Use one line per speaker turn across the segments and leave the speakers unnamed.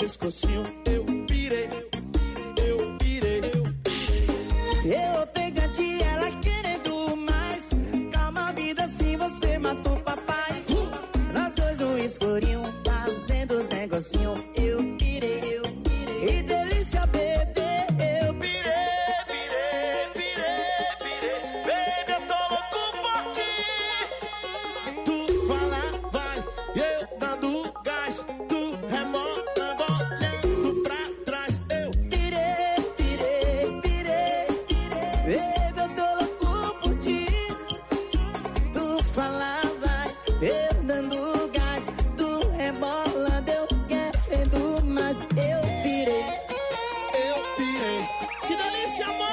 pescocinho, eu pirei. Eu pegadinha, ela querendo mais. Calma, vida, assim você matou o papai. Nós dois no escurinho, fazendo os negocinhos. Eu pirei. E delícia, bebê. Eu pirei. Baby, eu tô louco por ti. Tu fala, vai, eu dando gás. Tu rebolando, olhando pra trás. Eu pirei. Baby, eu tô louco por ti. Tu fala, vai, eu dando gás. Tu rebolando, eu querendo mais. Eu pirei. Que delícia, amor!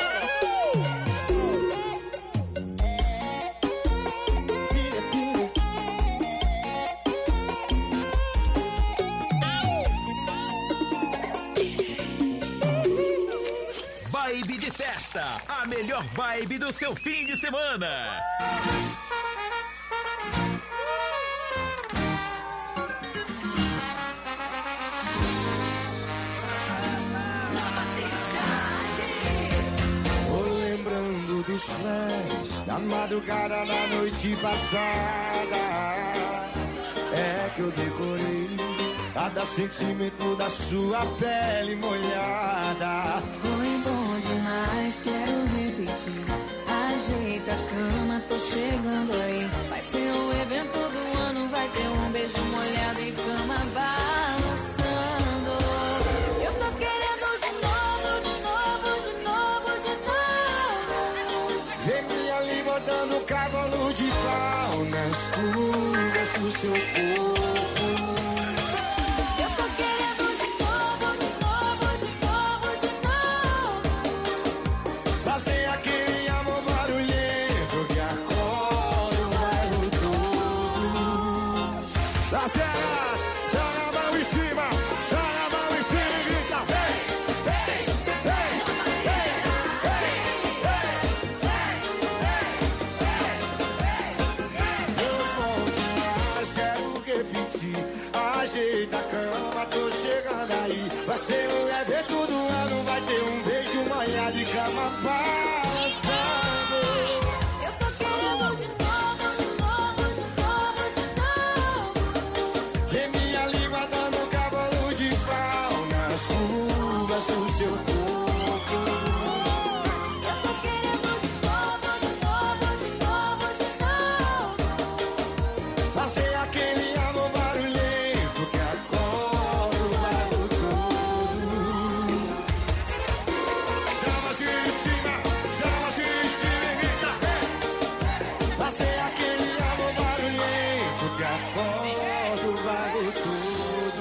Vibe de festa, a melhor vibe do seu fim de semana.
Tô lembrando dos flash da madrugada da noite passada. É que eu decorei cada sentimento da sua pele molhada.
Foi bom demais, quero repetir. Ajeita a cama, tô chegando aí. Vai ser o evento do ano, vai ter um beijo molhado e cama balançando. Eu tô querendo de novo.
Vem me ali botando cavalo de pau nas curvas do seu corpo.
Eu tô querendo de novo.
Fazer aquele amor barulhento que acorda o bairro todo. Las Vegas, joga a mão em cima e grita hey, hey, hey, hey, hey, Foi bom demais, quero repetir. Ajeita a cama, tô chegando aí. Vai ser o evento do ano, vai ter um beijo molhado e cama balançando.
Eu tô querendo de novo.
Vem minha língua dando cavalo de pau nas curvas do seu corpo.
Eu tô querendo de novo.
Fazer aquele amor barulhento que acorda o bairro todo. Chama assim em cima e grita hey. Fazer aquele amor barulhento que acorda o bairro todo.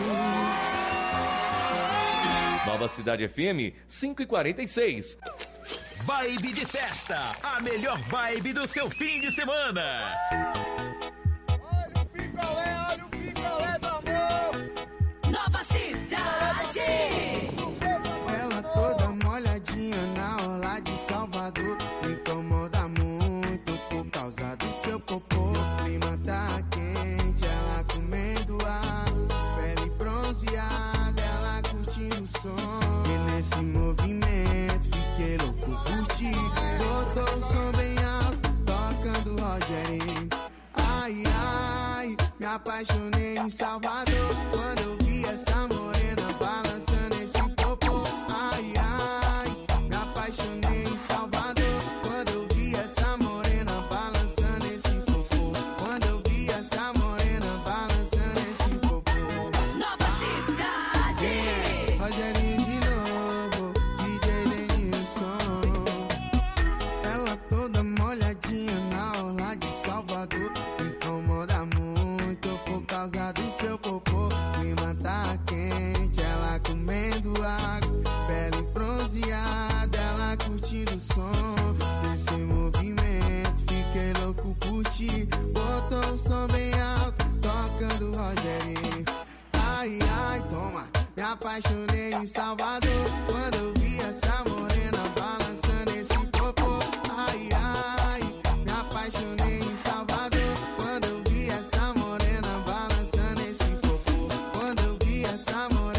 Nova Cidade FM 5h46. Vibe de festa, a melhor vibe do seu fim de semana.
Olha o picolé do amor.
Nova Cidade.
Ela toda molhadinha na orla de Salvador. Me incomoda muito por causa do seu popô. O clima tá quente, ela comendo água. Pele bronzeada, ela curtindo o som. E nesse movimento fiquei louco por ti. Botou o som bem alto, tocando Rogerinho. Ai, ai, me apaixonei em Salvador quando eu vi essa morena balançando esse popô. Ai, ai, me apaixonei em Salvador quando eu vi essa morena balançando esse popô. Quando eu vi essa morena balançando esse popô.
Nova Cidade.
Rogerinho de novo, DJ Denilson. Ela toda molhadinha na orla de Salvador. Me incomoda muito por causa do seu popô. O clima tá quente, ela comendo água. Pele bronzeada, ela curtindo o som. Nesse movimento fiquei louco por ti. Botou o som bem alto, tocando Rogerinho. Ai, ai, toma, me apaixonei em Salvador quando eu vi essa morena balançando esse popô. Ai, ai, me apaixonei em Salvador quando eu vi essa morena balançando esse popô. Quando eu vi essa morena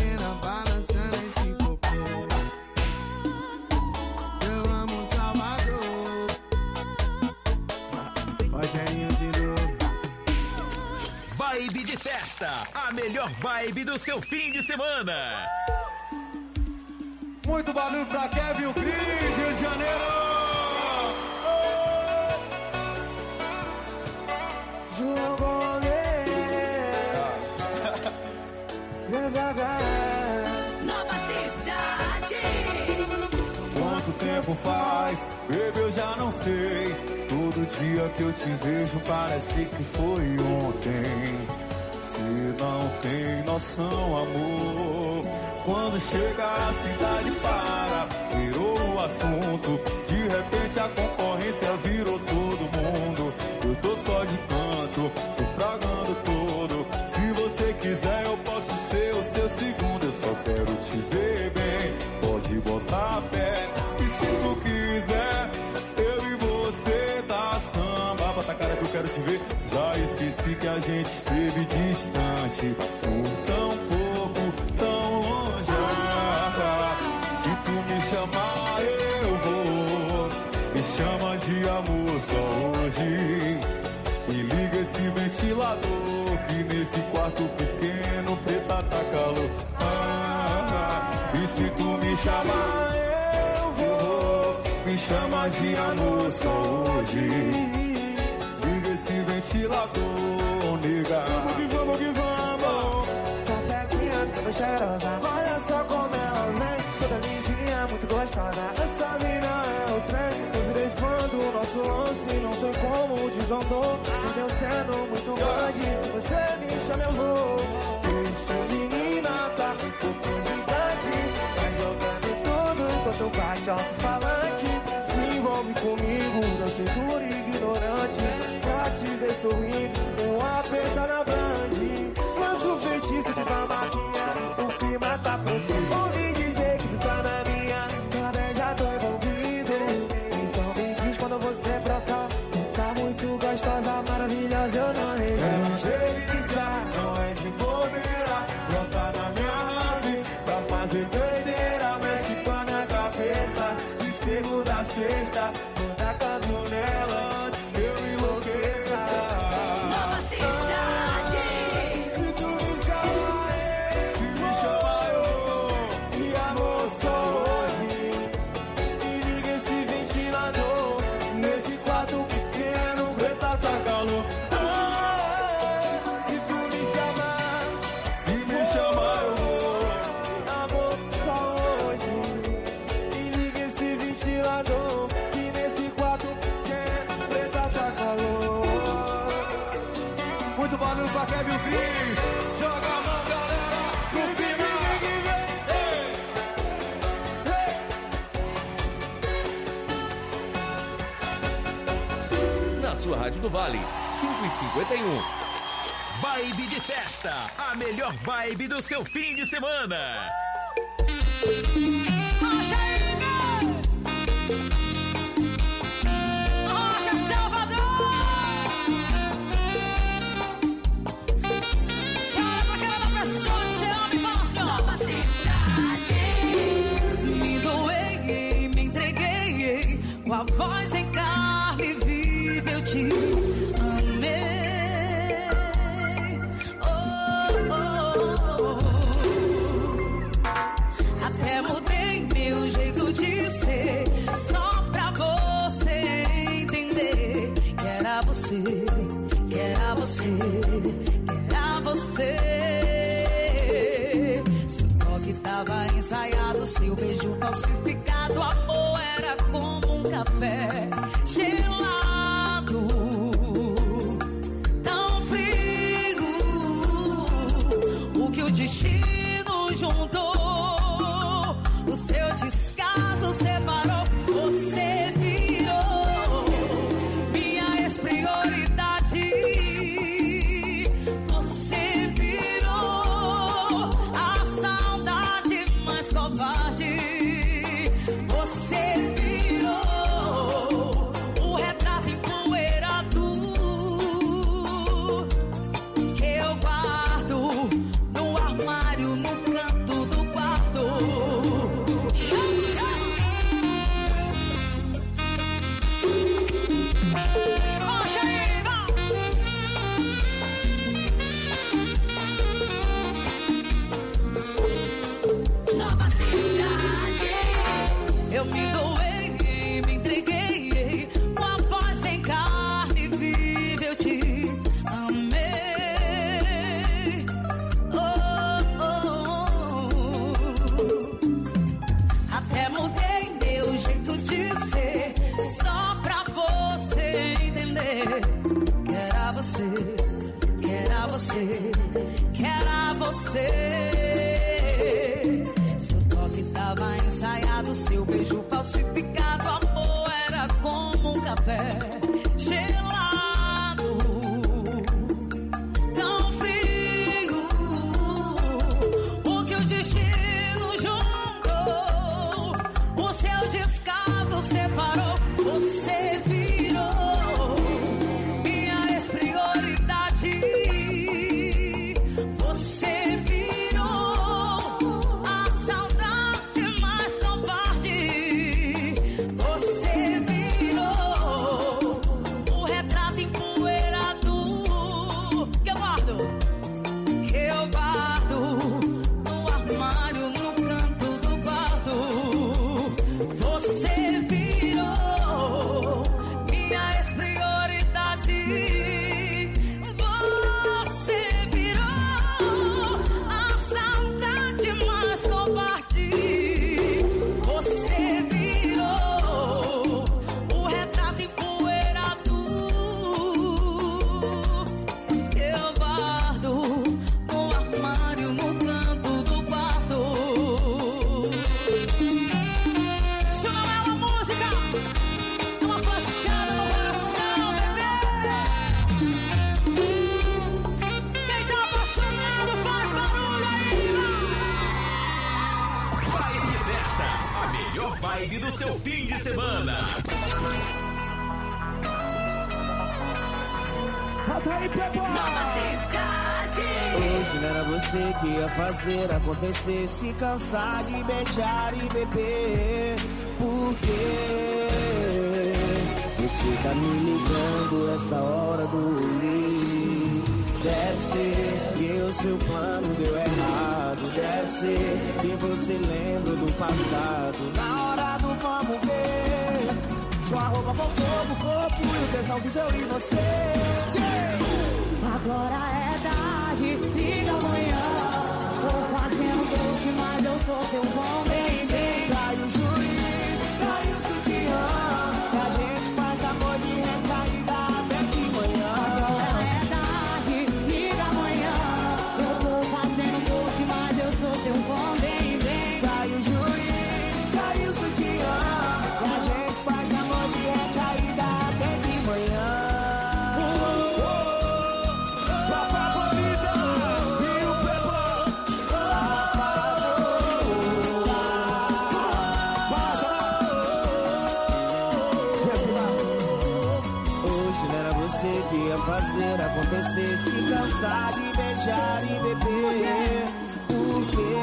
de Festa, a melhor vibe do seu fim de semana.
Muito barulho pra Kevin Cris, Rio de Janeiro.
Nova Cidade.
Quanto tempo faz, baby, eu já não sei. Todo dia que eu te vejo parece que foi ontem. Se não tem noção, amor, quando chega a cidade para, virou o assunto. De repente a concorrência virou todo mundo. Eu tô só de canto, tô fragando todo. Se você quiser eu posso ser o seu segundo. Eu só quero te ver bem, pode botar fé. E se tu quiser, eu e você dá samba. Bota a cara que eu quero te ver. Já esqueci que a gente esteve distante por tão pouco, tão longe. Se tu me chamar eu vou. Me chama de amor só hoje. E liga esse ventilador que nesse quarto pequeno preta tá calor. E se tu me chamar eu vou. Me chama de amor só hoje. Esse ventilador, nega. Vamos que vamos.
Essa peguinha toda cheirosa, olha só como ela vem. Toda lisinha, muito gostosa. Essa mina é o trem. Eu virei fã do nosso lance, não sei como desandou. Entendeu sendo muito grande, se você me chama eu vou. Essa menina tá com pouco de idade, vai jogando tudo enquanto bate alto-falante. Se envolve comigo, não sei por ignorante. Te ver sorrindo, um aperta na Band. Lança o feitiço de farmaquinha, o clima tá propício. Ouvi dizer que tu tá na minha, também já tô envolvido. Então me diz quando você brotar. Tu tá muito gostosa, maravilhosa, eu não resisto.
É uma delícia, não é de bobeira. Brota na minha nave, pra fazer doideira. Mexe com a minha cabeça, de segunda a sexta. Vou tacando nela. Muito barulho pra Kevin Cris. Joga a mão, galera, no
final. Na sua Rádio do Vale, 5h51. Vibe de Festa, a melhor vibe do seu fim de semana.
Com a voz em carne viva eu te amei. Oh, oh, oh. Até mudei meu jeito de ser, só pra você entender que era você, que era você, que era você. Seu toque tava ensaiado, seu beijo falsificado, amor era como café gelado, tão frio. O que o destino juntou, o seu descaso separou. Você virou minha ex-prioridade. Você virou a saudade mais covarde. Você que eu guardo no armário, no canto do que era você. Seu toque tava ensaiado, seu beijo falsificado. Amor era como um café gelado, tão frio. O que o destino juntou, o seu descaso separou. Você virou minha ex-prioridade. Você virou a saudade mais covarde. Você virou o retrato empoeirado que eu guardo no armário, no canto do quarto. Você virou minha ex-prioridade. Você virou a saudade mais covarde. Você virou o retrato empoeirado que eu guardo no armário, no canto do quarto. Isso não é uma música, é uma flechada no coração, bebê. Quem tá apaixonado faz barulho aí.
Vibe de Festa, a melhor vibe do seu fim de semana.
Nova cidade.
Hoje não era você que ia fazer acontecer, se cansar de beijar e beber. Por quê? Você tá me ligando essa hora do rolê. Deve ser que o seu plano deu errado. Deve ser que você lembra do passado. Na hora do vamos ver, sua roupa voltou no corpo e o tesão que eu e você.
Agora é tarde, liga amanhã. Tô fazendo doce, mas eu sou seu bom bem.
Cai o juiz, cai o sutiã, a gente faz amor de recaída até de manhã.
Agora é tarde, liga amanhã. Eu tô fazendo doce, mas eu sou seu bom bem.
Cai o juiz, cai o sutiã, a gente faz amor de recaída até de manhã. Fazer acontecer, se cansar de beijar e beber. Por quê?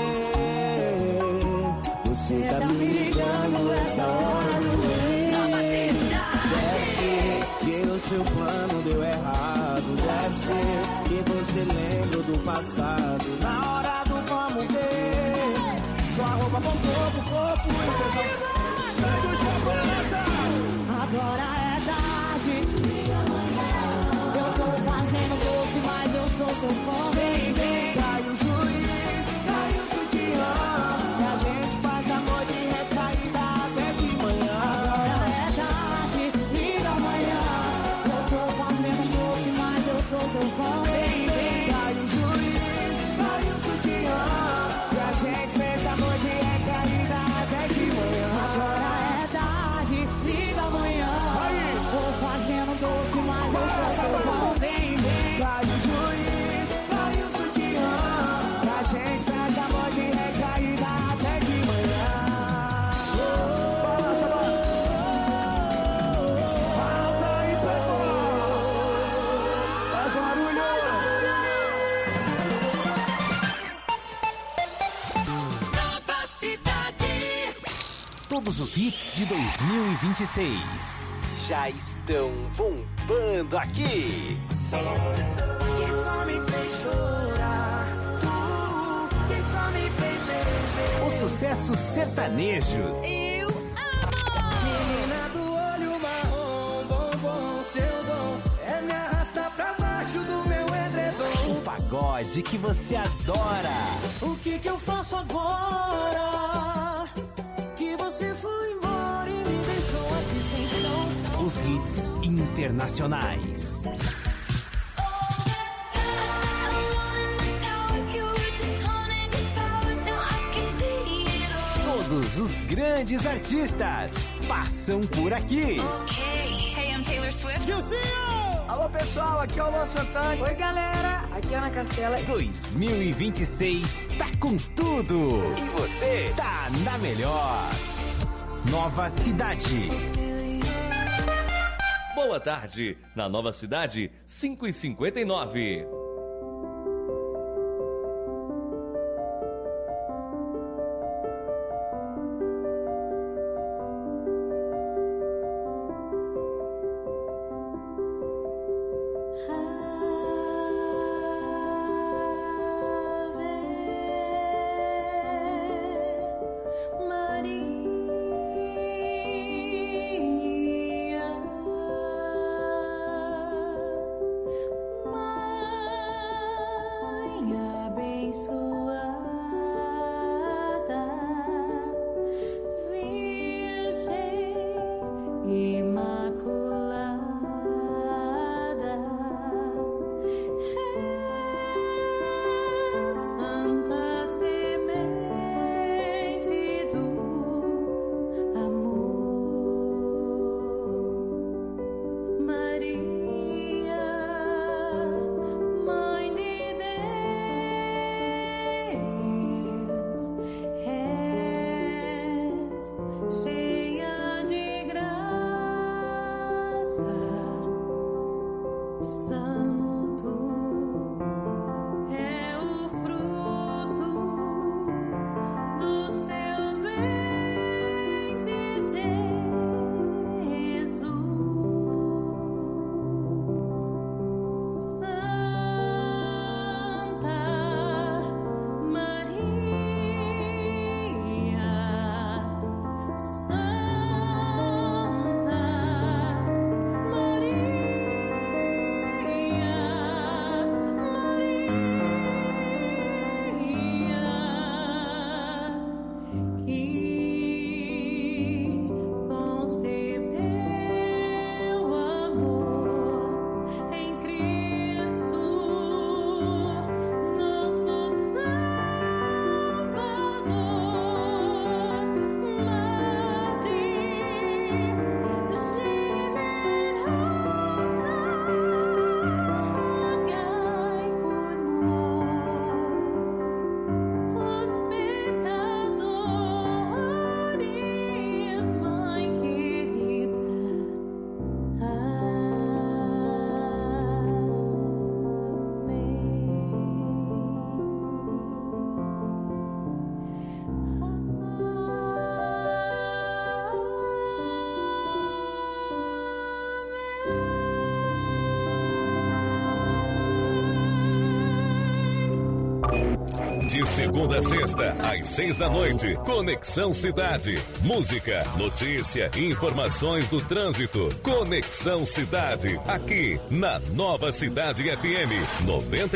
Você tá me ligando essa hora do mês.
Nova cidade.
Deve ser que o seu plano deu errado. Deve ser que você lembra do passado. Na hora do vamos ver, sua roupa voltou pro corpo e tesão.
Agora é tarde. Eu tô fazendo doce, mas eu sou seu bom bem.
Cai o juiz, cai o sutiã, e a gente faz amor de recaída até de manhã.
Agora é tarde, liga amanhã. Eu tô fazendo doce, mas eu sou seu bom bem.
Cai o juiz, cai o sutiã, e a gente fez amor de recaída até de manhã.
Agora é tarde, liga amanhã. Tô fazendo doce, mas eu sou seu bom bem.
Cai o juiz, cai o sutiã, e a gente faz amor de recaída até de manhã. Alta e pegou, faz barulho.
Nova cidade.
Todos os hits de 2026 já estão bombando aqui.
Que só me fez chorar, que só me fez beber.
Os sucessos sertanejos.
Eu amo.
Menina do olho marrom, bombom, seu dom é me arrastar pra baixo do meu edredom.
O pagode que você adora.
O que eu faço agora? Que você foi embora e me deixou aqui sem chão.
Os hits internacionais. Todos os grandes artistas passam por aqui.
Okay, hey, I'm Taylor Swift.
Alô pessoal, aqui é o Luan Santana.
Oi galera, aqui é Ana Castela.
2026 tá com tudo e você tá na melhor. Nova Cidade.
Boa tarde, na Nova Cidade, 5h59. De segunda a sexta, às 6 da noite, Conexão Cidade. Música, notícia, informações do trânsito. Conexão Cidade, aqui na Nova Cidade FM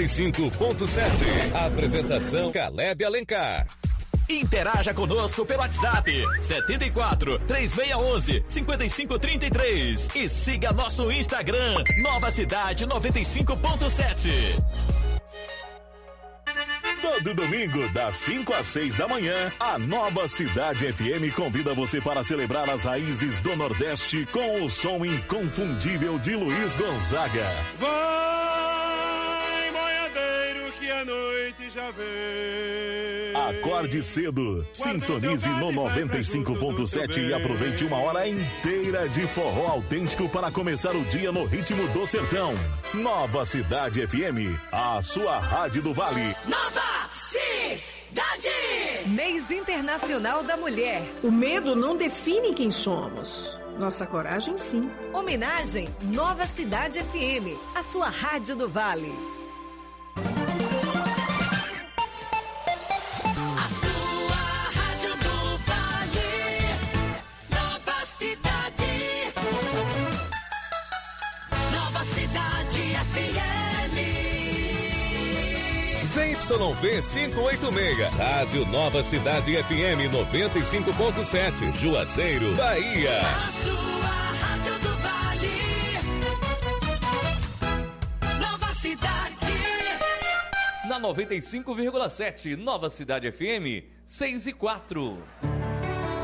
95.7. Apresentação Caleb Alencar.
Interaja conosco pelo WhatsApp 74 3611 5533 e siga nosso Instagram Nova Cidade 95.7.
Todo domingo, das 5 às 6 da manhã, a Nova Cidade FM convida você para celebrar as raízes do Nordeste com o som inconfundível de Luiz Gonzaga.
Vai, boiadeiro, que a noite já vem.
Acorde cedo, sintonize no 95.7 e aproveite uma hora inteira de forró autêntico para começar o dia no ritmo do sertão. Nova Cidade FM, a sua rádio do Vale.
Nova Cidade!
Mês Internacional da Mulher.
O medo não define quem somos. Nossa coragem, sim.
Homenagem Nova Cidade FM, a sua rádio do Vale.
ZYV 586, Rádio Nova Cidade FM 95.7, Juazeiro, Bahia.
A sua rádio do Vale. Nova Cidade.
Na 95,7, Nova Cidade FM 6 e 4.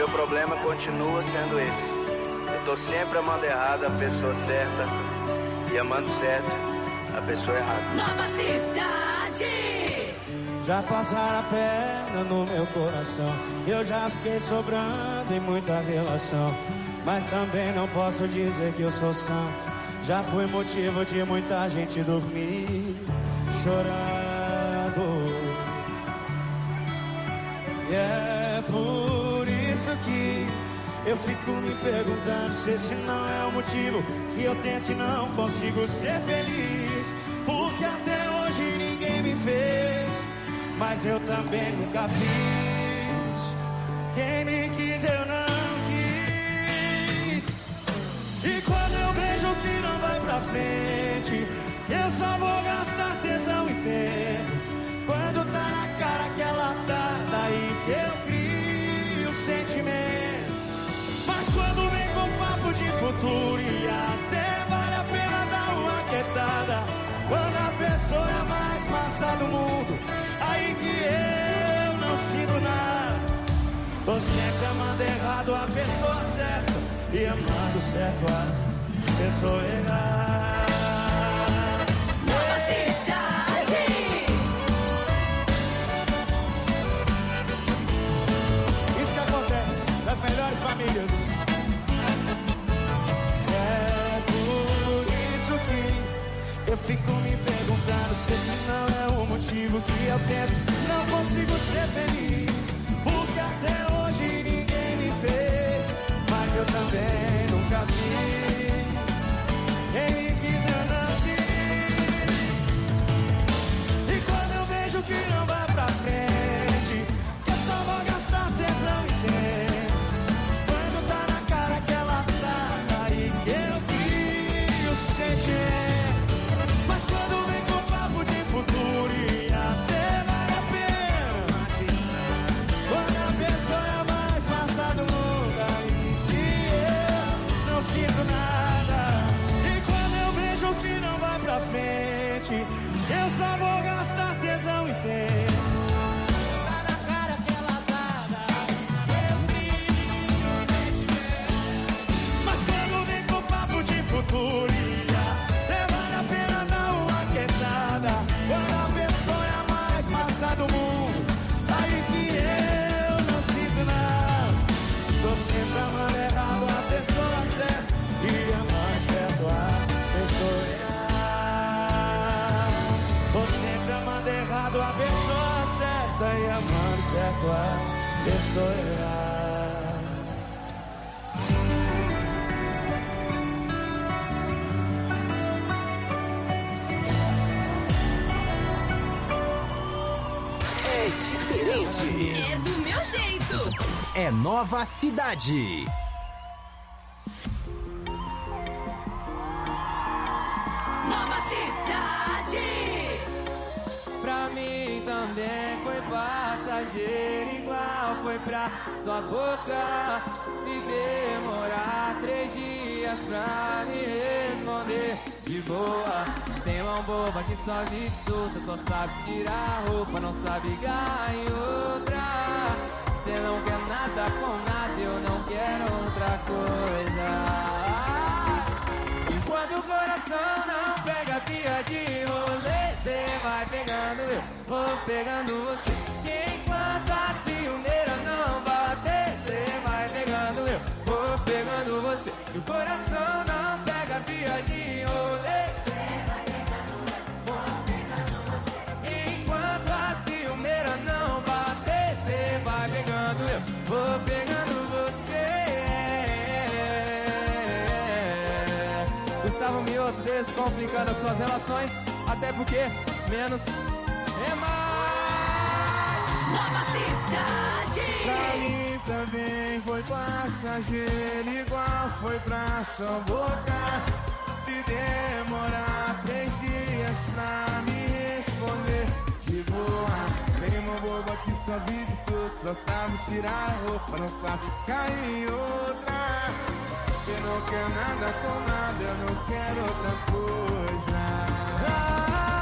meu problema continua sendo esse. Eu tô sempre amando errado a pessoa certa e amando certo a pessoa errada.
Nova Cidade.
Já passaram a perna no meu coração. Eu já fiquei sobrando em muita relação, mas também não posso dizer que eu sou santo. Já fui motivo de muita gente dormir chorando. E é por isso que eu fico me perguntando se esse não é o motivo que eu tento e não consigo ser feliz. Porque até hoje ninguém me fez, mas eu também nunca fiz. Quem me quis eu não quis. E quando eu vejo que não vai pra frente, eu só vou gastar tesão e tempo. Quando tá na cara que ela tá, daí que eu crio sentimento. Mas quando vem com papo de futuro, e até vale a pena dar uma quietada. Quando a pessoa é a mais massa do mundo, aí que eu não sinto nada. Tô sempre amando errado a pessoa certa e amando certo a pessoa errada.
Nova Cidade.
Isso que acontece nas melhores famílias. É por isso que eu fico me perguntando se esse não é o motivo que eu tento, não consigo ser feliz. Porque até hoje ninguém me fez, mas eu também nunca fiz. Quem me quis eu não quis. E quando eu vejo que não vai pra frente, que eu só vou gastar tesão e tempo. Quando tá na cara que ela tá, aí que eu crio sentimento. Mas quando vem com papo de futuro, e até vale a pena. Quando a pessoa é a mais massa do mundo, aí que eu não sinto nada. E quando eu vejo que não vai pra frente, eu só vou gastar tesão e tempo. Tá na cara que ela tá, eu crio sentimento. Mas quando vem com papo de futuro, até vale a pena dar uma quietada. Quando a pessoa é a mais massa do mundo, aí que eu não sinto nada. Tô sempre amando errado a pessoa certa e amando certo a pessoa errada. Tô sempre amando errado a pessoa certa e amando certo a pessoa errada.
É diferente.
É do meu jeito.
É Nova Cidade.
Nova Cidade.
Pra mim também foi passageiro, igual foi pra sua boca. Se demorar 3 dias pra me responder de boa. Tem mão boba que só vive solta, só sabe tirar a roupa, não sabe ligar em outra. Cê não quer nada com nada, eu não quero outra coisa. Enquanto o coração não pega pia de rolê, cê vai pegando eu, vou pegando você. Enquanto a ciumeira não bater, cê vai pegando eu, vou pegando você. E o coração não pega pia de rolê, cê vai pegando eu, vou pegando você. Enquanto a ciumeira não bater, cê vai pegando eu, vou pegando você. Gustavo Mioto descomplicando as suas relações, até porque menos é mais.
Nova Cidade.
Pra mim também foi passageiro, igual foi pra sua boca. Se demorar 3 dias pra me responder de boa. Tem uma boba que só vive solto, só sabe tirar a roupa, não sabe cair em outra. Você não quer nada com nada, eu não quero outra coisa.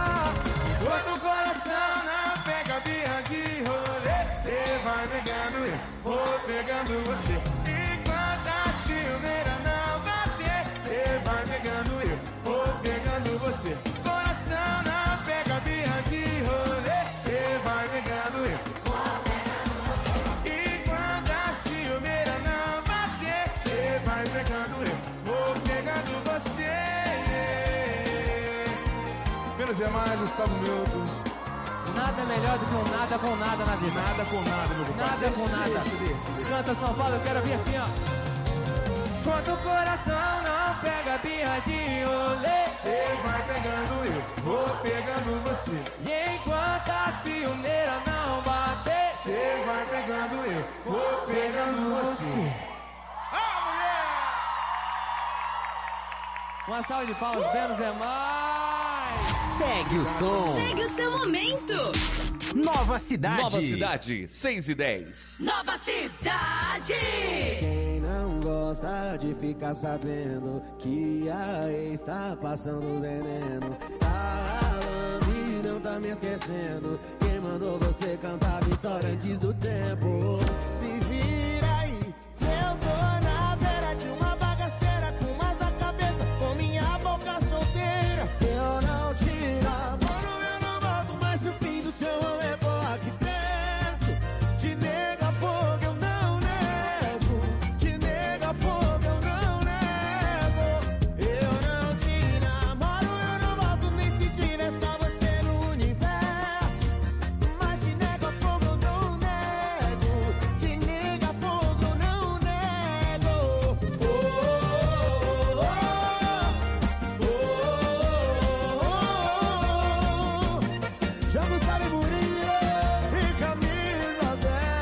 Enquanto o coração não pega birra de rolê, cê vai pegando eu,
vou pegando você. Enquanto a ciumeira não bater, cê vai pegando eu, vou pegando você. Coração não pega birra de rolê, cê vai pegando eu, vou pegando você. Enquanto a ciumeira não bater, cê vai pegando eu, vou pegando você.
Menos é mais, Gustavo Milton.
Nada melhor do que um nada com nada na vida.
Nada com nada, meu compadre.
Nada com nada.
Deixa.
Canta São Paulo, eu quero vir assim, ó. Quando o coração não pega birra de rolê,
cê vai pegando eu, vou pegando você.
E enquanto a ciumeira não bater,
cê vai pegando eu, vou pegando você.
Uma salva de palmas, menos é mais.
Segue o som.
Segue o seu momento.
Nova Cidade.
Nova Cidade, 6:10.
Nova Cidade.
Quem não gosta de ficar sabendo que a ex tá passando veneno, tá ralando e não tá me esquecendo. Quem mandou você cantar vitória antes do tempo? Se vira aí, eu tô na beira de uma bagaceira, com umas na cabeça, com minha boca solteira. Eu não te namoro, eu não volto mais o fim do seu rolê for aqui perto. Te nega fogo, eu não nego. Te nega fogo, eu não nego. Eu não te namoro, eu não volto nem se tiver só você no universo. Mas te nega fogo, eu não nego. Te nega fogo, eu não nego. Oh, oh, oh, oh, oh, oh. Já Gustavo Murinho e camisa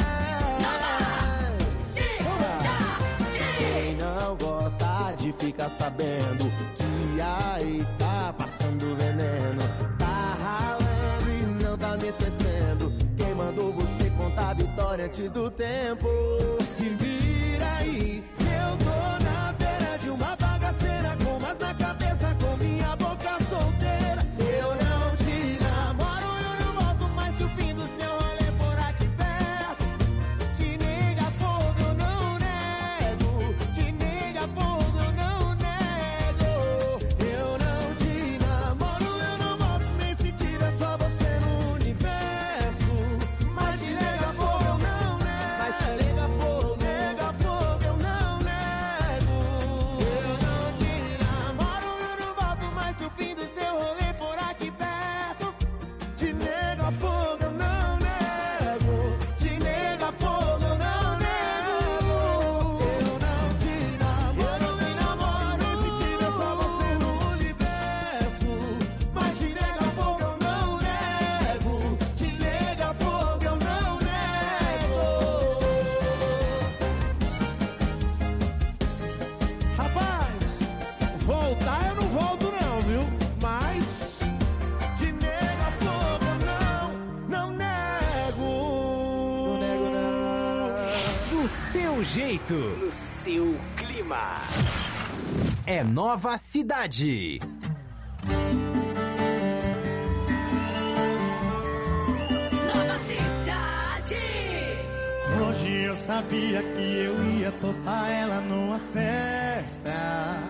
10. Quem não gosta de ficar sabendo que a está passando veneno, tá ralando e não tá me esquecendo. Quem mandou você contar a vitória antes do tempo? Se vira aí, eu tô na beira de uma bagaceira, com umas na cabeça, com minha boca solteira. Eu não te namoro, eu não volto mais se o fim do seu rolê for aqui perto. Te nega fogo, eu não nego. Te nega fogo, eu não nego. Eu não te namoro, eu não volto nem se tiver só você no universo. Mas te nega fogo, eu não nego. Mas te nega fogo, eu não nego. Eu não te namoro, eu não volto mais se o fim do seu rolê for aqui perto. Te nega fogo, eu não nego. Te nega fogo, eu não nego. Eu não te namoro, nem se tiver só você no universo. Mas te nega fogo, eu não nego. Te nega fogo, eu não nego.
Rapaz, voltar eu não volto não, viu? Mas
Te nega fogo, eu não nego. Não nego, não.
Do seu jeito. No seu clima. É Nova Cidade.
Nova Cidade.
hoje eu sabia que eu ia topar ela numa festa.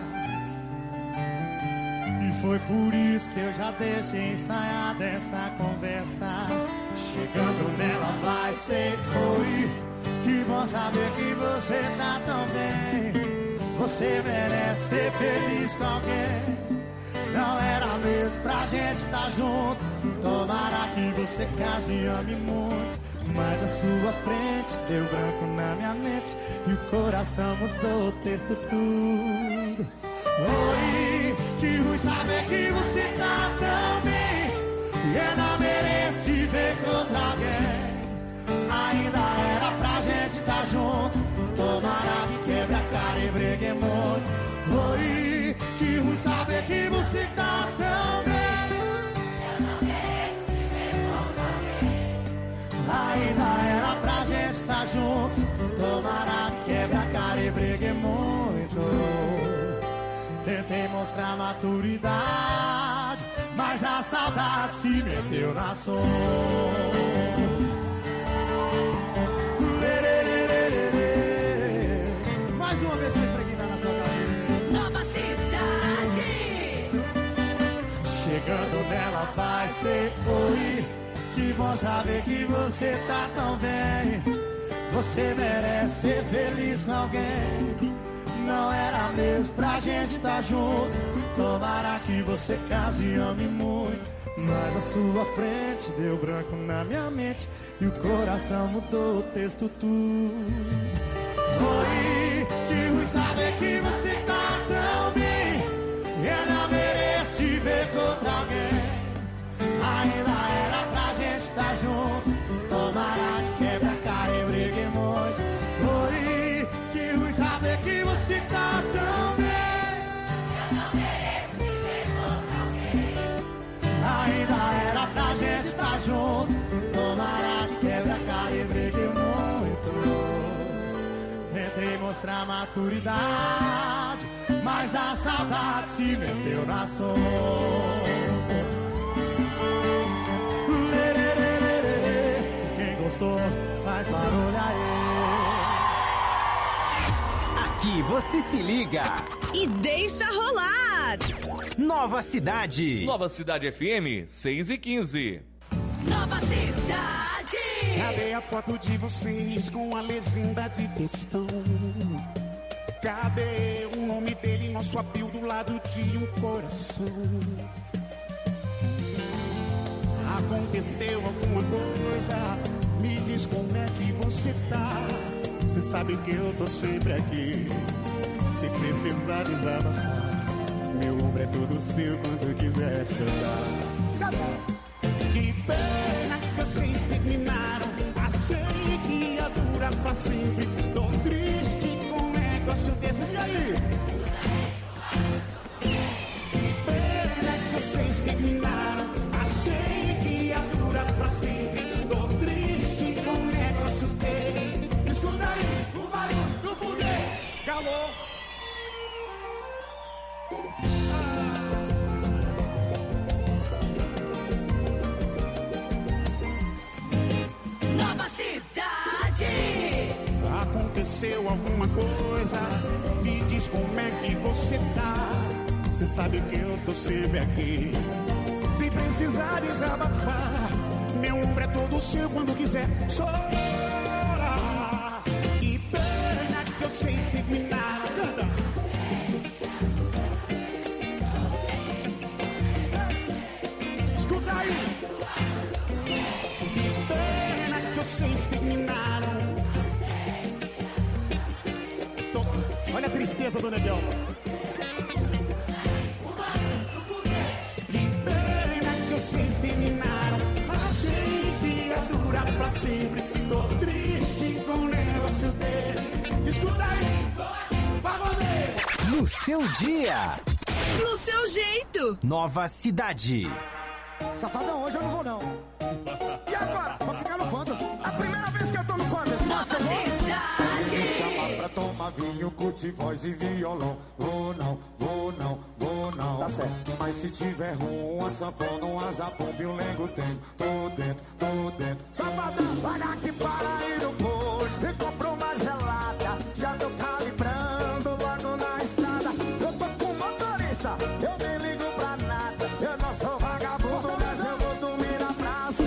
E foi por isso que eu já deixei ensaiada essa conversa. Chegando nela vai ser oi. Que bom saber que você tá tão bem. Você merece ser feliz com alguém. Não era mesmo pra gente estar junto. Tomara que você case e ame muito. Mas a sua frente deu branco na minha mente. E o coração mudou o texto tudo. Oi, que ruim saber que você tá tão bem. E eu não mereço te ver com outra alguém. Ainda era pra gente estar junto. Tomara que quebre a cara e brigue muito. Oi, que ruim saber que você tá tão bem. Eu não mereço te ver com outra alguém. Ainda era pra gente estar junto. Tomara que quebre a cara e brigue muito. Tentei mostrar maturidade, mas a saudade se meteu na sombra. que bom saber que você tá tão bem. Você merece ser feliz com alguém. Não era mesmo pra gente estar junto. Tomara que você case e ame muito. Mas a sua frente deu branco na minha mente e o coração mudou o texto tudo. Oi, que ruim saber que você tá tão bem. Eu não mereço te ver com outra alguém. Ainda era pra gente estar junto. Tomara que quebra a cara e brigue muito. Oi, que ruim saber que você tá tão bem. Eu não mereço te ver com outra alguém. Ainda era pra gente estar junto. Tomara que quebra a cara e brigue muito. Tentei mostrar maturidade, mas a saudade se meteu na sombra. Quem gostou, faz barulho aí.
Aqui você se liga
e deixa rolar.
Nova Cidade.
Nova Cidade FM, 6h15.
Nova Cidade.
Cadê a foto de vocês com a legenda de textão? Cadê o nome dele, nosso apio do lado de um coração? Aconteceu alguma coisa? Me diz como é que você tá. Você sabe que eu tô sempre aqui. Se precisar desabafar, meu ombro é todo seu quando quiser chorar. Que pena que vocês terminaram. Achei que ia durar pra sempre. Tô triste com um negócio desses. E aí? Que pena que vocês terminaram. Achei que ia durar pra sempre. Tô triste com um negócio desse. Escuta aí, o barulho do foguete. Calor.
Nova Cidade.
Aconteceu alguma coisa? Me diz como é que você tá. Você sabe que eu tô sempre aqui. Se precisar desabafar, meu ombro é todo seu quando quiser chorar. Que pena que vocês terminaram. Escuta aí. Que pena que vocês terminaram. Olha a tristeza do negão. Que pena que vocês terminaram. Achei que ia durar pra sempre. Tô triste com um negócio desse. Escuta aí, pagode.
No seu dia.
No seu jeito.
Nova Cidade.
Safadão, hoje eu não vou não. E agora? Vou ficar no Fantasy. A primeira vez que eu tô no Fantasy.
Nova Cidade.
Me chamar pra tomar vinho, curte voz e violão. Vou não, vou não, vou não.
Tá certo.
Mas se tiver uma sanfona, um azabomba e um lengo tem. Tô dentro, tô dentro.
Safadão, vai aqui para ir no posto. E comprou uma gelada. Já tô calibrando logo na estrada. Eu tô com motorista, eu nem ligo pra nada. Eu não sou vagabundo, mas eu vou dormir na praça.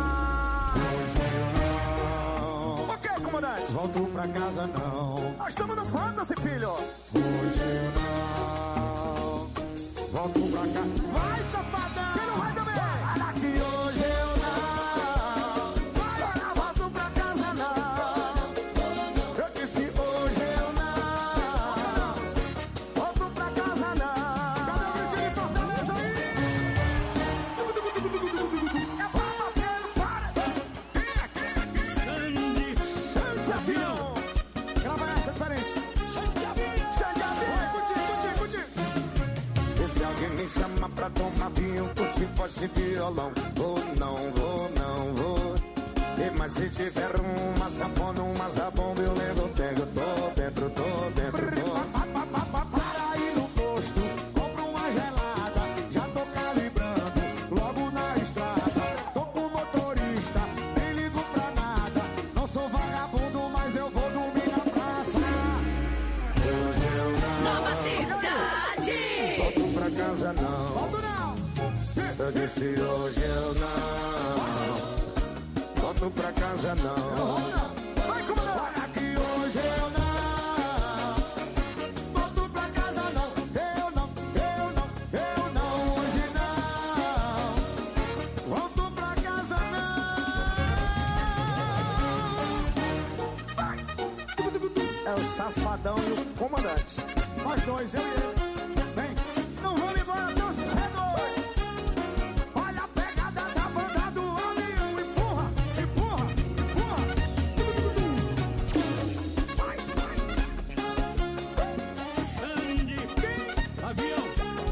Ok, comandante.
Volto pra casa não.
Nós estamos no Fantasy, filho.
Hoje eu não. Volto pra cá.
Vai, safadão. Quem não vai também? Olha que hoje eu não. Agora volto pra casa não. Eu disse hoje eu não. Volto pra casa não. Cadê o Vitinho de Fortaleza aí? É Botafogo, para. Xande avião. Grava essa diferente. Xande avião. Vai, contigo.
Se alguém me chama pra tomar vinho, curte voz e violão. Vou não, vou não, vou. E mas se tiver uma sanfona, uma zabomba, eu lembro, pego. Tô dentro, tô dentro, tô.
Para ir no posto, compro uma gelada. Já tô calibrando, logo na estrada. Tô com motorista, nem ligo pra nada. Não sou vagabundo, mas eu vou dormir na praça.
Hoje eu não.
Nova Cidade.
Volto pra casa não.
Volto não.
Eu disse hoje eu não. volto pra casa não.
Vai, comandante!
Olha que hoje eu não volto pra casa não. Eu não, hoje não volto pra casa não. É o Safadão e o comandante. Nós dois, eu e ele. Vem, não vamos embora tão cedo. Olha a pegada da banda do avião. Empurra, empurra, empurra. Vai, vai. Sangue, avião.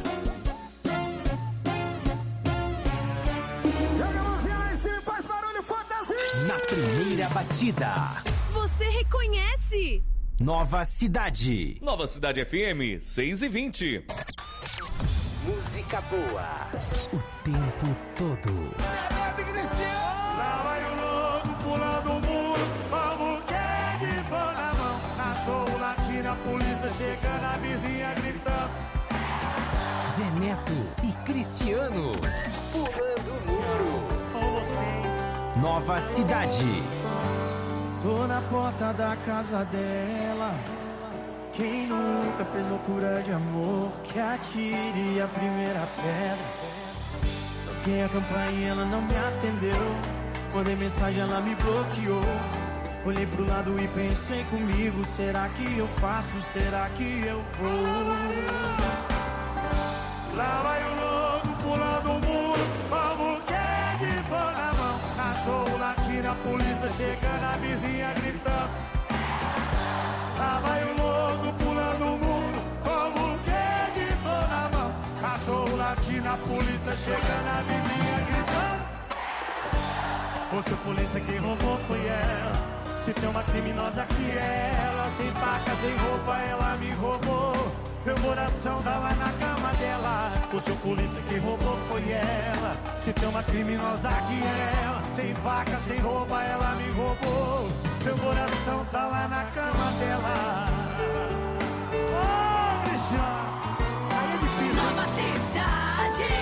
Joga a mãozinha lá em cima e faz barulho, fantasia.
Na primeira batida.
Você reconhece?
Nova Cidade.
Nova Cidade FM, 6h20.
Música boa. O tempo todo.
Lá vai o louco pulando o muro, como quem de pão na mão. Cachorro latindo, a polícia chegando, a vizinha gritando.
Zé Neto e Cristiano. Pulando o muro.
Com vocês.
Nova Cidade.
Tô na porta da casa dela. Quem nunca fez loucura de amor, que atire a primeira pedra. Toquei a campainha, ela não me atendeu. Mandei mensagem, ela me bloqueou. Olhei pro lado e pensei comigo, será que eu faço, será que eu vou?
Lá vai o louco pulando o muro, como quem de pão na mão. Cachorro latindo, a polícia chegando, a vizinha gritando. Lá vai o louco pulando o muro, como quem de pão na mão. Cachorro latindo, a polícia chegando, a vizinha gritando. Ô seu polícia, quem roubou foi ela. Se tem uma criminosa que é ela. Sem faca, sem roupa, ela me roubou. Meu coração tá lá na cama dela. O seu polícia que roubou foi ela. Se tem uma criminosa que é ela. Sem faca, sem roupa, ela me roubou. Meu coração tá lá na cama dela. Ô, Cristiano, aí é difícil.
Nova Cidade.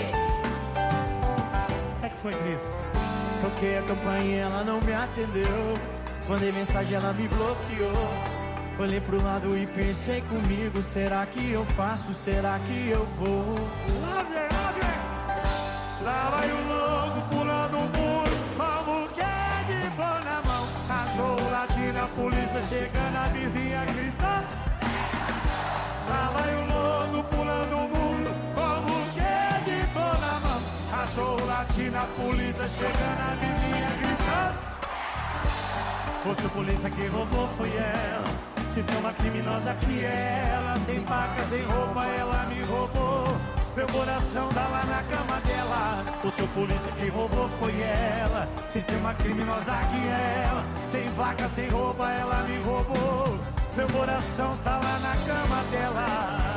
O que foi, Cris?
Toquei a campainha, ela não me atendeu. Mandei mensagem, ela me bloqueou. Olhei pro lado e pensei comigo, será que eu faço, será que eu vou?
Lá vem, lá vem. Lá vai o louco pulando o muro, como quem de pão na mão. Cachorro latindo, a polícia chegando, a vizinha gritando. Lá vai o louco pulando o muro, como quem de pão na mão. Cachorro latindo, a polícia chegando, a vizinha gritando. O seu polícia que roubou foi ela. Se tem uma criminosa que é ela. Sem faca, sem roupa, ela me roubou. Meu coração tá lá na cama dela. O seu polícia que roubou foi ela. Se tem uma criminosa que é ela. Sem faca, sem roupa, ela me roubou. Meu coração tá lá na cama dela.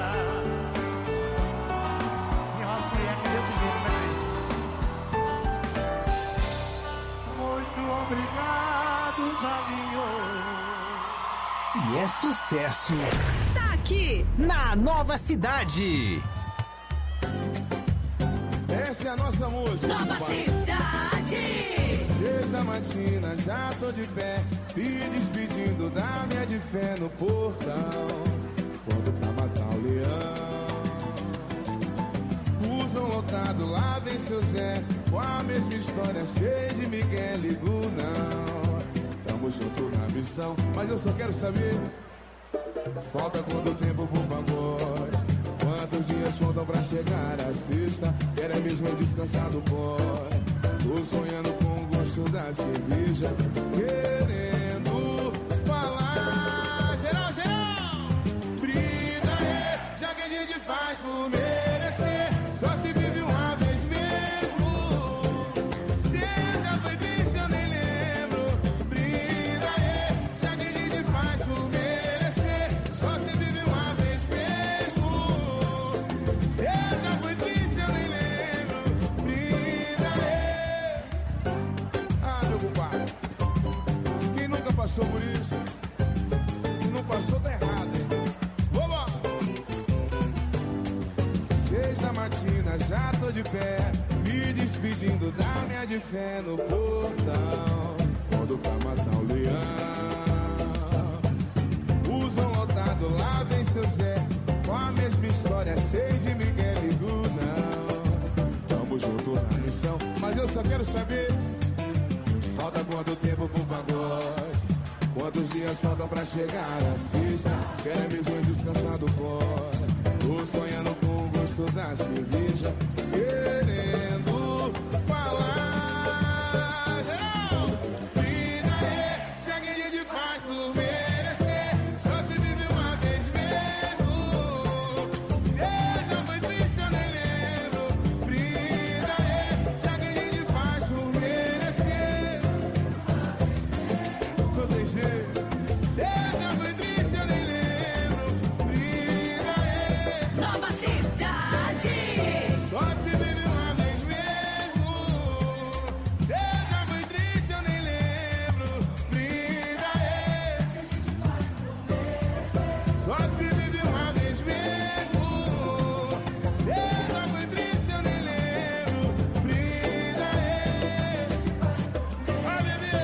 E ó, mulher que desse jeito, né? Muito obrigado, Valinho.
Se é sucesso, tá aqui na Nova Cidade.
Essa é a nossa música.
Nova Cidade.
6 da matina, já tô de pé, me despedindo da minha de fé no portão. Pronto pra matar o leão. Usam lotado, lá vem seu Zé, com a mesma história, cheio de Miguel, ligo não. Tamo junto na missão, mas eu só quero saber, falta quanto tempo pro pagode? Quantos dias faltam pra chegar a sexta? Quero é mesmo descansar do pó. Tô sonhando com o gosto da cerveja, querendo falar. Geral, geral! Brilha aí, já que a gente faz por merecer. Só se vive uma vez mesmo. Seja foi triste, eu nem lembro. Brilha aí, já que a gente faz por merecer. Só se vive uma vez mesmo. Seja foi triste, eu nem lembro. Brilha aí. Ah, meu compadre, quem nunca passou por isso? Quem não passou tá errado, hein? Vamos! 6 da matina, já tô de pé, me despedindo da minha de fé no portão. pronto pra matar o leão. Usam lotado, lá vem seu Zé, com a mesma história, sei de Miguel e Gunão. Tamo junto na missão, mas eu só quero saber, falta quanto tempo pro pagode? Quantos dias faltam pra chegar a sexta? Quero mesmo descansar do pó. Tô sonhando com o gosto da cerveja, querendo falar. Geral, vida é, já que a gente faz por merecer. Só se vive uma vez mesmo. Seja foi triste, eu nem lembro. Vida é, já que a gente faz por merecer. Não tem jeito. Seja foi triste, eu nem lembro. Vida é.
Nova Cidade.
Só se vive uma vez mesmo. Seja foi triste, eu nem lembro. Vida é. Só se vive uma vez mesmo. Seja foi triste, eu nem lembro. Vida é. Vai, bebê.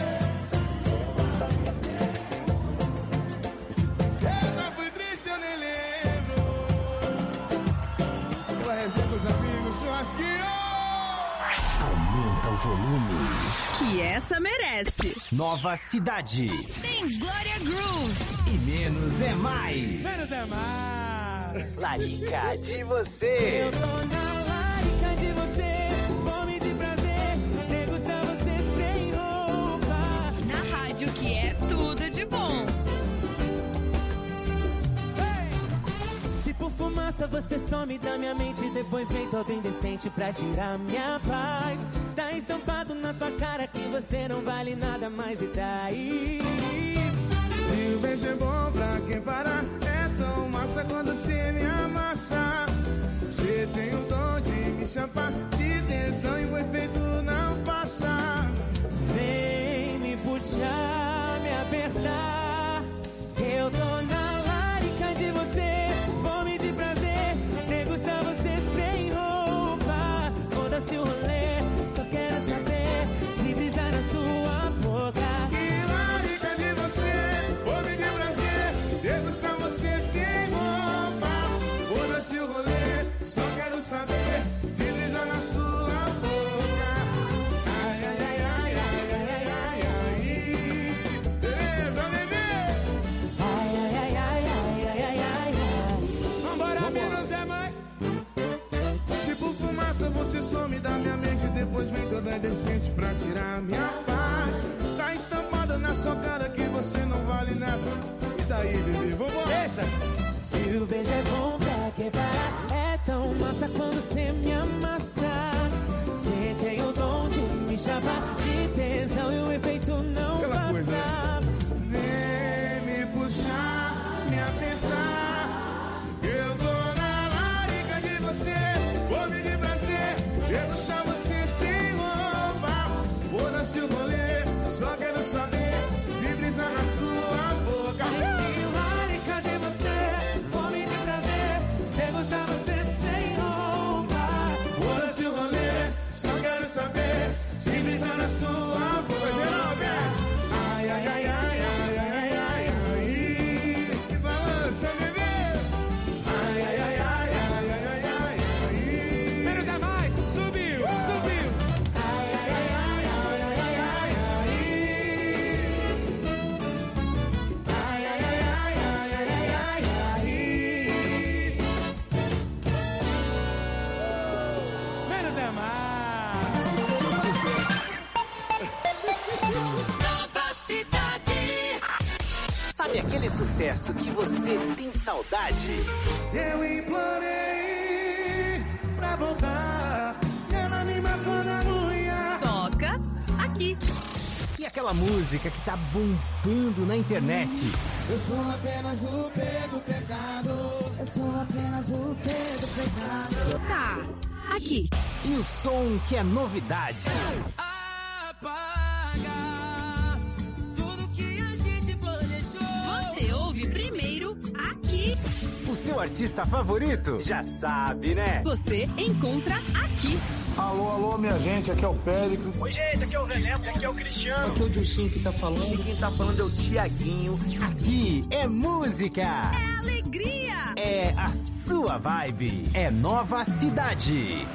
Seja foi triste, eu nem lembro. Aquela resenha com os amigos, churrasquinho.
Aumenta o volume.
Que essa merece.
Nova Cidade.
Tem Glória Groove.
E menos é mais.
Menos é mais.
Larica de você.
Eu tô na larica de você, fome de prazer, degustar você sem roupa.
Na rádio que é tudo de bom.
Tipo fumaça, você some da minha mente, depois vem todo indecente pra tirar minha paz. Tá estampado na tua cara que você não vale nada mais, e daí?
Se o beijo é bom pra quem parar, é tão massa quando você me amassa. Você tem o dom de me chapar de tesão e o efeito não passa.
Vem me puxar, me apertar. Eu tô na larica de você, fome de prazer, degustar você sem roupa. Foda-se o rolê, só quero saber de brisar na sua boca.
Que larica de você, fome de prazer, degustar você sem roupa. Foda-se o rolê, só quero saber de brisar na sua boca. Ai, ai, ai, ai, ai, ai, ai, ai, ai. Beleza, bebê?
Ai, ai, ai, ai, ai, ai, ai, ai. Vambora, menos é mais.
Tipo fumaça, você some da minha mente, depois vem toda decente pra tirar minha paz. Tá estampada na sua cara que você não vale nada. E daí, bebê, vambora?
Deixa. Se o beijo é bom pra quebrar, é tão massa quando você me amassa. Você tem o dom de me chamar de tesão e o efeito não
Aquela
passa.
coisa, né? Vem me puxar, me apertar. Eu tô na larica de você, fome de prazer, degustar você sem roupa. Foda-se o rolê, só quero saber de brisar na sua boca.
Larica de você, fome de prazer, degustar você sem roupa.
Foda-se o rolê, só quero saber de brisar na sua boca. Geral, velho. Ai, ai, ai, ai, ai, ai, ai, ai, ai. Que balança, bebê. Ai, ai, ai, ai, ai, ai, ai, ai, ai.
Menos é mais, subiu, subiu.
Ai, ai, ai, ai, ai, ai, ai, ai, ai. Ai, ai, ai, ai, ai, ai, ai, ai.
Menos é mais.
Nova Cidade.
Sabe aquele sucesso que você tem saudade?
Eu implorei pra voltar, ela me matou na unha.
Toca aqui.
E aquela música que tá bombando na internet?
Eu sou apenas o P do pecado. Eu sou apenas o P do pecado.
Tá aqui.
E o som que é novidade?
Apaga tudo que a gente planejou.
Você ouve primeiro aqui.
O seu artista favorito? Já sabe, né?
Você encontra aqui.
Alô, minha gente, aqui é o Péricles.
Oi, gente, aqui é o Zé Neto, aqui é o Cristiano.
Aqui é o Dilcinho que tá falando.
E quem tá falando é o Tiaguinho.
Aqui é música.
É alegria.
É a sua vibe. É Nova Cidade.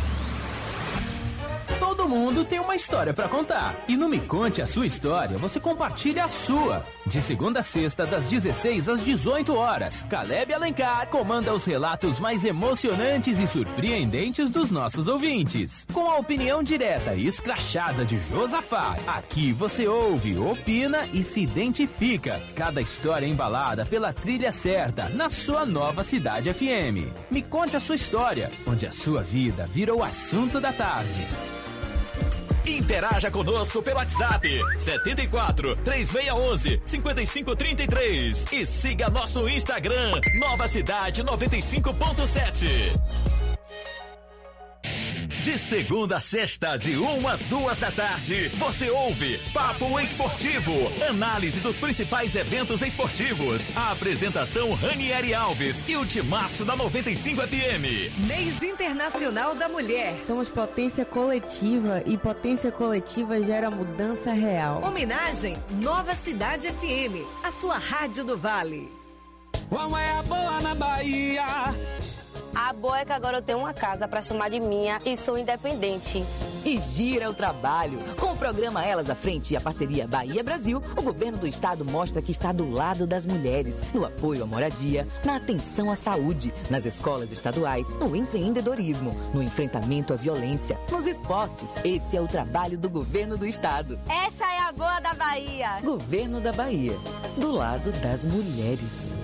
Todo mundo tem uma história pra contar. E no Me Conte a Sua História, você compartilha a sua. De segunda a sexta, das 16 às 18 horas. Caleb Alencar comanda os relatos mais emocionantes e surpreendentes dos nossos ouvintes. Com a opinião direta e escrachada de Josafá. Aqui você ouve, opina e se identifica. Cada história embalada pela trilha certa, na sua Nova Cidade FM. Me Conte a Sua História, onde a sua vida vira o assunto da tarde.
Interaja conosco pelo WhatsApp 74 3611 5533 e siga nosso Instagram Nova Cidade 95.7. De segunda a sexta, de 1 às 2 da tarde, você ouve Papo Esportivo, análise dos principais eventos esportivos. A apresentação Ranieri Alves e o timaço da 95 FM.
Mês Internacional da Mulher.
Somos potência coletiva e potência coletiva gera mudança real.
Homenagem Nova Cidade FM, a sua rádio do Vale.
Qual é a boa na Bahia?
A boa é que agora eu tenho uma casa pra chamar de minha e sou independente.
E gira o trabalho. Com o programa Elas à Frente e a parceria Bahia Brasil, o governo do estado mostra que está do lado das mulheres, no apoio à moradia, na atenção à saúde, nas escolas estaduais, no empreendedorismo, no enfrentamento à violência, nos esportes. Esse é o trabalho do governo do estado.
Essa é a boa da Bahia.
Governo da Bahia, do lado das mulheres.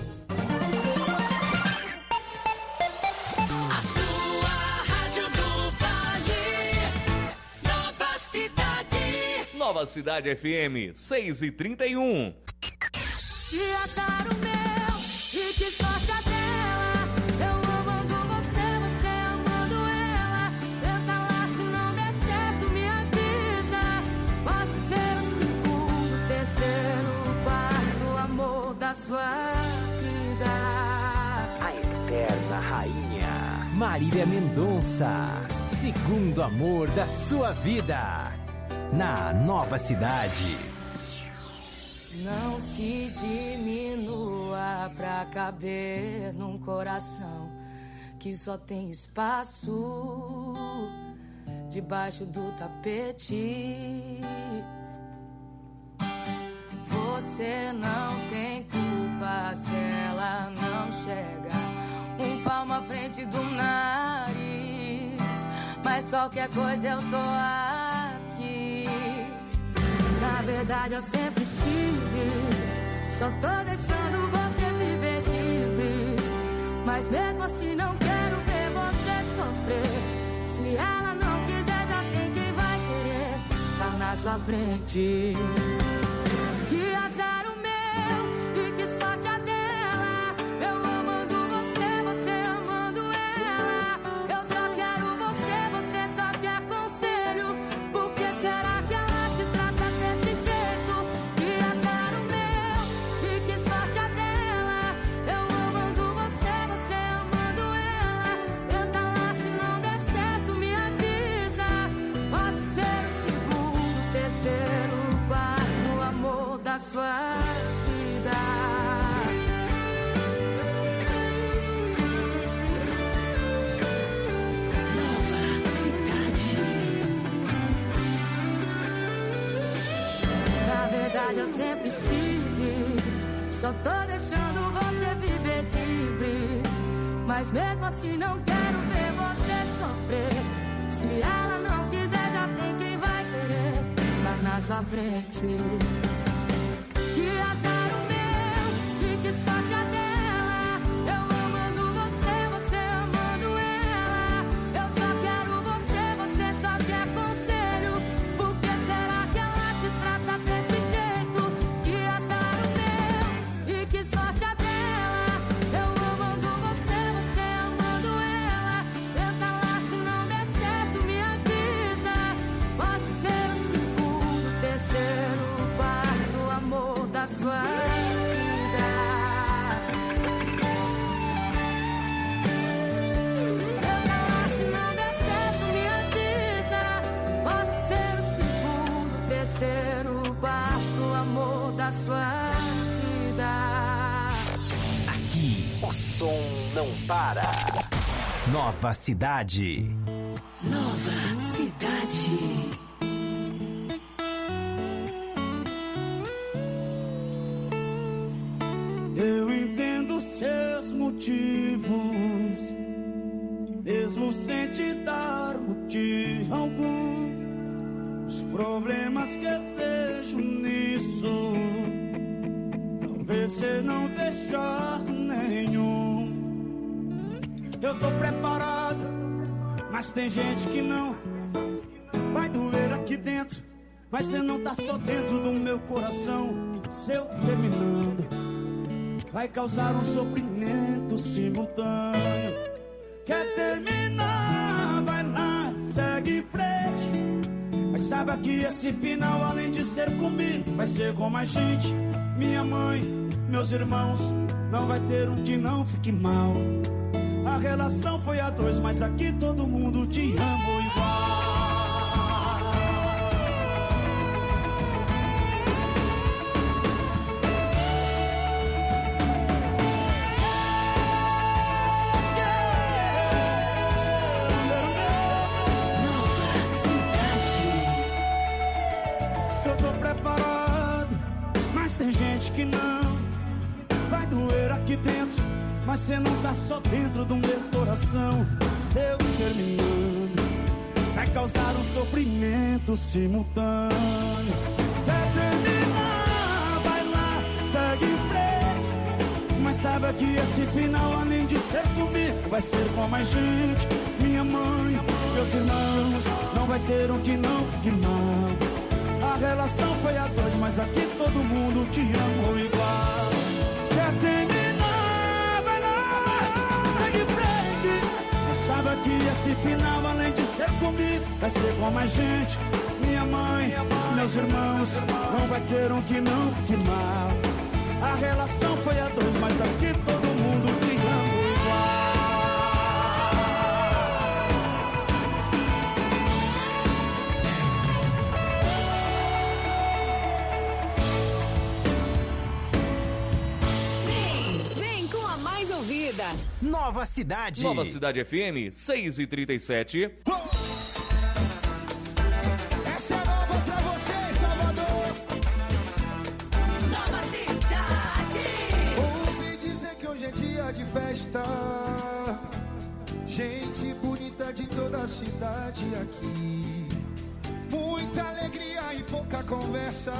Nova Cidade FM 6h31.
Que azar o meu e que sorte a dela. Eu amando você, você amando ela. Tenta lá, se não der certo, me avisa. Posso ser o segundo, terceiro, quarto amor da sua vida.
A eterna rainha Marília Mendonça, segundo amor da sua vida. Na Nova Cidade.
Não se diminua pra caber num coração que só tem espaço debaixo do tapete. Você não tem culpa se ela não chega um palmo à frente do nariz. Mas qualquer coisa eu tô aqui. Na verdade eu sempre estive. Só tô deixando você viver livre. Mas mesmo assim não quero ver você sofrer. Se ela não quiser, já tem quem vai querer tá na sua frente. Que azar o meu e que sorte a dela. Eu amando você, você amando ela. Eu só quero você, você só quer conselho. Por que será que ela te trata desse jeito? Que azar o meu e que sorte a dela. Eu amando você, você amando ela. Tenta lá, se não der certo, me avisa. Posso ser o segundo, terceiro, quarto amor da sua vida. Nova Cidade. Na verdade eu sempre estive. Só tô deixando você viver livre. Mas mesmo assim não quero ver você sofrer. Se ela não quiser, já tem quem vai querer tá na sua frente. Que azar o meu e que sorte a dela. Eu amando você, você amando ela. Eu só quero você, você só quer conselho. Por que será que ela te trata desse jeito? Que azar o meu e que sorte a dela. Eu amando você, você amando ela. Tenta lá, se não der certo, me avisa. Posso ser o segundo, terceiro, quarto da sua vida.
Aqui, o som não para. Nova Cidade.
Nova Cidade.
Eu entendo seus motivos, mesmo sem te dar motivo algum. Os problemas que eu vejo nisso, talvez você não deixar nenhum. Eu tô preparado, mas tem gente que não. Vai doer aqui dentro, mas você não tá só dentro do meu coração. Se eu terminando, vai causar um sofrimento simultâneo. Quer terminar, vai lá, segue em frente. Mas saiba que esse final, além de ser comigo, vai ser com mais gente. Minha mãe, meus irmãos, não vai ter um que não fique mal. A relação foi a dois, mas aqui todo mundo te ama igual. Que não vai doer aqui dentro, mas você não tá só dentro do meu coração. Se eu terminando, vai causar um sofrimento simultâneo. Quer terminar, vai lá, segue em frente. Mas saiba que esse final, além de ser comigo, vai ser com mais gente. Minha mãe, meus irmãos, não vai ter um que não fique mal. A relação foi a dois, mas aqui todo mundo te ama igual. Quer terminar, vai lá, segue em frente. Mas saiba que esse final, além de ser comigo, vai ser com mais gente. Minha mãe, meus irmãos, não vai ter um que não fique mal. A relação foi a dois, mas aqui todo mundo te ama igual.
Nova Cidade.
Nova Cidade FM, 6h37.
Essa é nova pra você, Salvador.
Nova Cidade.
Ouvi dizer que hoje é dia de festa. Gente bonita de toda a cidade aqui. Muita alegria e pouca conversa.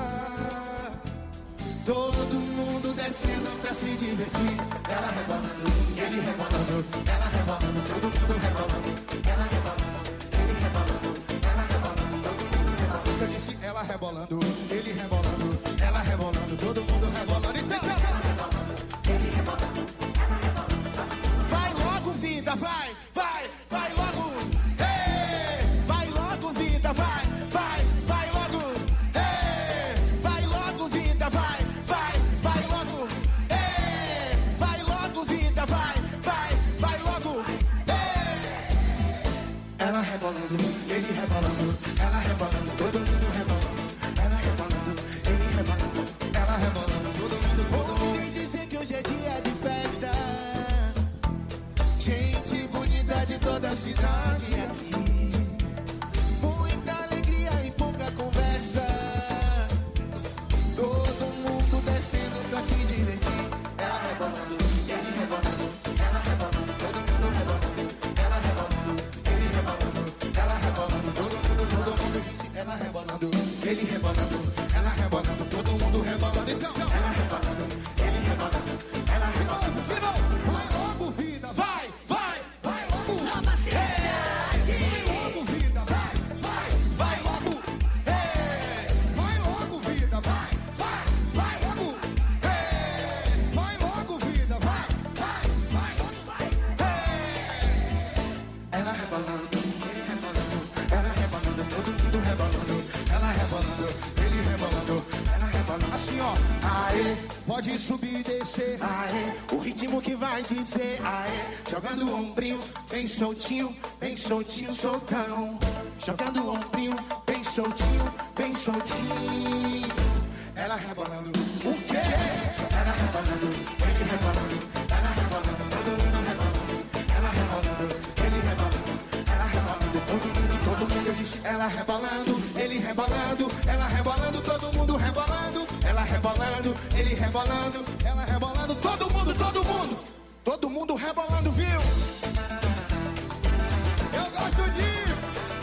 Todo mundo descendo pra se divertir. Ela rebolando, ele rebolando. Ela rebolando, todo mundo rebolando. Ela rebolando, ele rebolando. Ela rebolando, todo mundo rebolando. Eu disse ela rebolando, ele rebolando. Ela rebolando, todo mundo rebolando. Então, ela rebolando, ele rebolando. Ela rebolando. Vai logo, vida, vai, vai, vai logo. Ei, vai logo, vida, vai, vai, vai logo. Ei, vai logo, vida, vai. Ela rebolando, ele rebolando, ela rebolando, todo mundo rebolando. Ela rebolando, ele rebolando, ela rebolando, todo mundo. Ouvi dizer que hoje é dia de festa. Gente bonita de toda a cidade aqui. Muita alegria e pouca conversa. Todo mundo descendo pra se divertir. Ela rebolando, ele rebolando, ela rebolando, todo mundo rebolando. Ela rebolando, ele rebolando, ela rebolando, todo mundo disse. Ela rebolando, ele rebolando, ela rebolando, todo mundo rebolando. Então, ela rebolando, ele rebolando, ela rebolando. Vai logo, vida, vai, vai, vai logo.
Nova Cidade.
Vai logo, vida, vai, vai, vai logo. Vai logo, vida, vai, vai, vai logo. Vai logo, vida, vai, vai, vai logo. Ela rebolando, ele rebolando, ela rebolando, todo mundo rebolando. Ela rebolando, ele rebolando, ela rebolando. Assim, ó, aê, pode subir e descer, aê, o ritmo que vai dizer, aê, jogando o ombrinho, bem soltinho, soltão. Jogando o ombrinho, bem soltinho, bem soltinho. Ela rebolando, ela rebolando, ele rebolando, ela rebolando, todo mundo rebolando, ela rebolando, ele rebolando, ela rebolando, todo mundo diz, ela rebolando, ele rebolando, ela rebolando, todo mundo rebolando, ela rebolando, ele rebolando, ela rebolando, todo mundo rebolando, viu? Eu gosto disso.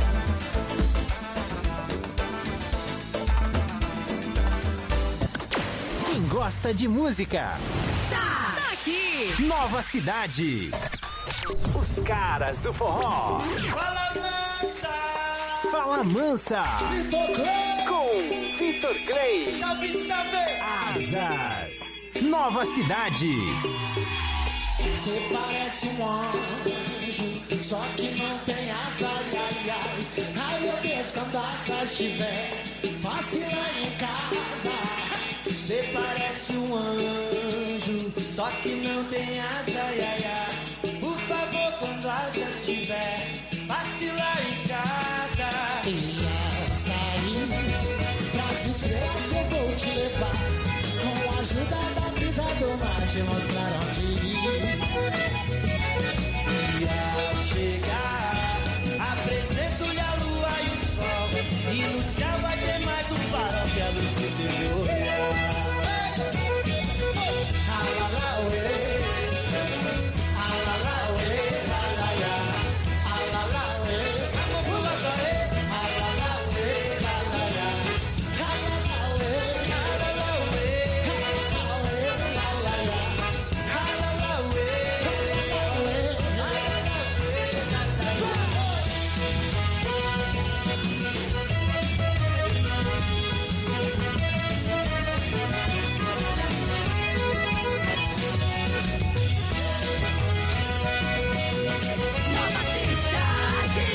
Quem gosta de música,
Tá aqui.
Nova Cidade. Os caras do forró.
Fala mansa.
Fala Mansa.
Vitor Clay.
Com Vitor Clay.
Salve, salve.
Asas. Nova Cidade.
Você parece um anjo, só que não tem asa, ai, ai, ai. Ai, meu Deus, quando asas tiver, passe lá em casa. Você parece um anjo, só que não tem asa, ai, ai, ai. Por favor, quando asas tiver, passe lá em casa. E ao sair pras estrelas eu vou te levar, com a ajuda da brisa do mar, te mostrar onde ir. E ao chegar, apresento-lhe a lua e o sol, e no céu vai ter mais um farol que a luz do teu olhar. Alalauê, alalauê, lalaiá, alalauê, alalauê, alalauê, lalaiá, alalauê, alalauê, lalaiá, alalauê,
Nova Cidade.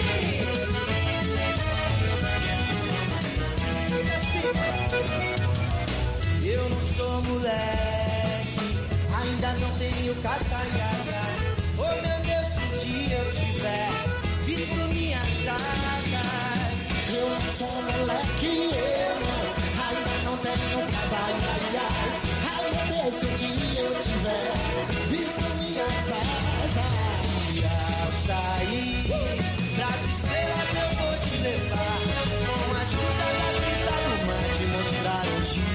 Eu não sou moleque, ainda não tenho casa, ai, ai, ai. Oh meu Deus, se um dia eu tiver visto minhas asas. Eu não sou moleque, eu não, ainda não tenho casa, ai, ai, ai. Ai, meu Deus, se um dia eu tiver visto minhas asas. E ao sair pras estrelas eu vou te levar, com a ajuda da brisa do mar, te mostrar onde ir.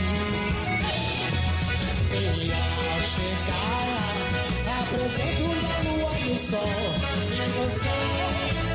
E ao chegar, apresento-lhe a lua e o sol, e no céu